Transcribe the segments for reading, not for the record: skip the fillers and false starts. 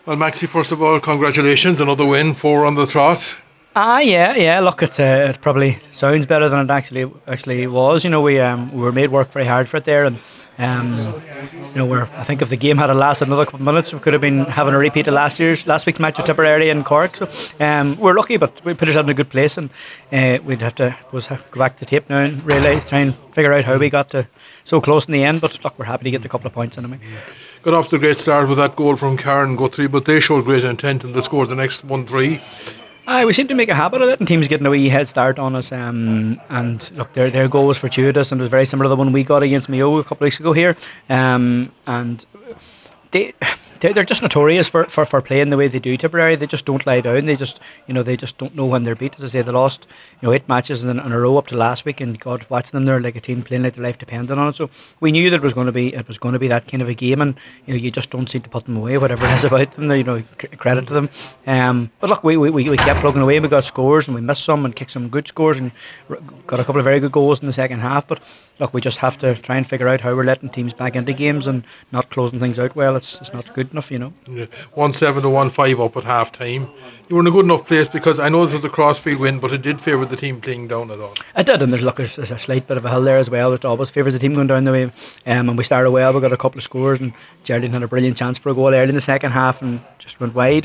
Well, Maxi, first of all, congratulations, another win, 4 on the trot. Yeah. Look, it probably sounds better than it actually was. We were made work very hard for it there, and I think if the game had lasted another couple of minutes, we could have been having a repeat of last week's match with Tipperary and Cork. So we're lucky, but we put ourselves in a good place, and we'd have to go back to the tape now and really try and figure out how we got to so close in the end. But look, we're happy to get the couple of points anyway. Got off to a great start with that goal from Karen Guthrie, but they showed great intent and they scored the next 1-3. We seem to make a habit of it, and teams getting a wee head start on us. And look, their goal was fortuitous, and it was very similar to the one we got against Mayo a couple of weeks ago here. And they're just notorious for playing the way they do. Tipperary, they just don't lie down. They just don't know when they're beat. As I say, they lost 8 matches in a row up to last week, and God, watching them, they're like a team playing like their life depended on it. So we knew that it was going to be that kind of a game, and you just don't seem to put them away, whatever it is about them. Credit to them. But look, we kept plugging away. We got scores, and we missed some, and kicked some good scores, and got a couple of very good goals in the second half. But look, we just have to try and figure out how we're letting teams back into games and not closing things out well. It's not good enough, Yeah. 1-7 to 1-5 up at half time. You were in a good enough place, because I know it was a crossfield win, but it did favour the team playing down at all. It did, and there's a slight bit of a hill there as well, which always favours the team going down the way. And we started well, we got a couple of scores, and Geraldine had a brilliant chance for a goal early in the second half and just went wide.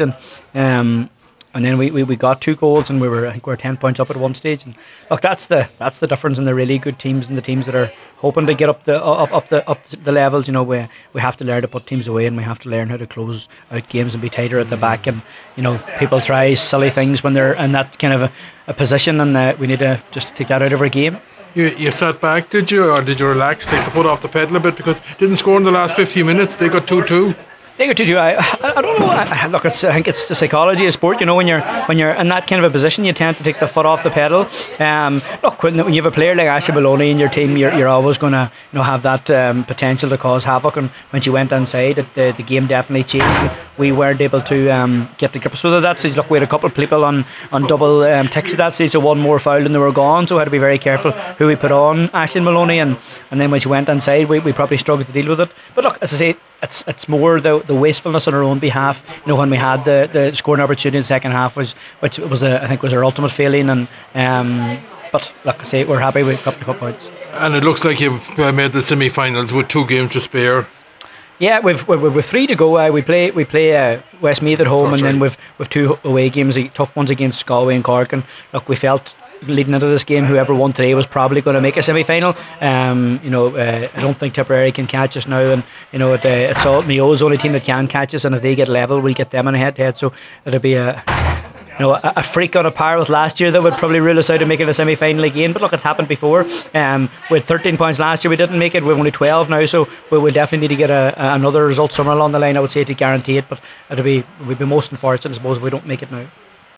And then we got 2 goals, and I think we were 10 points up at one stage. And look, that's the difference in the really good teams and the teams that are hoping to get up the levels. We have to learn to put teams away, and we have to learn how to close out games and be tighter at the back. And people try silly things when they're in that kind of a position, and we need to just take that out of our game. You sat back, did you, or did you relax, take the foot off the pedal a bit, because didn't score in the last 50 minutes? They got 2-2. They got 2-2. I don't know. Look, I think it's the psychology of sport. When you're in that kind of a position, you tend to take the foot off the pedal. Look, when you have a player like Aisling Maloney in your team, you're always going to have that potential to cause havoc. And when she went inside, the game definitely changed. We weren't able to get the grips with it at that stage. Look, we had a couple of people on double ticks at that stage, so one more foul and they were gone. So we had to be very careful who we put on Aisling Maloney, and then when she went inside, we probably struggled to deal with it. But look, as I say, it's more the wastefulness on our own behalf. When we had the scoring opportunity in the second half, which was I think was our ultimate failing. And but like I say, we're happy we got the cup points. And it looks like you've made the semi-finals with 2 games to spare. Yeah, we've 3 to go. We play Westmeath at home, and then we've 2 away games, tough ones against Galway and Cork. And look, we felt leading into this game, whoever won today was probably going to make a semi-final. I don't think Tipperary can catch us now, and it's all Mayo's the only team that can catch us, and if they get level, we'll get them in a head-to-head. So it'll be a freak on a par with last year that would probably rule us out of making a semi-final again. But look, it's happened before. With 13 points last year, we didn't make it. We've only 12 now, so we will definitely need to get another result somewhere along the line, I would say, to guarantee it. But we'd be most unfortunate, I suppose, if we don't make it now.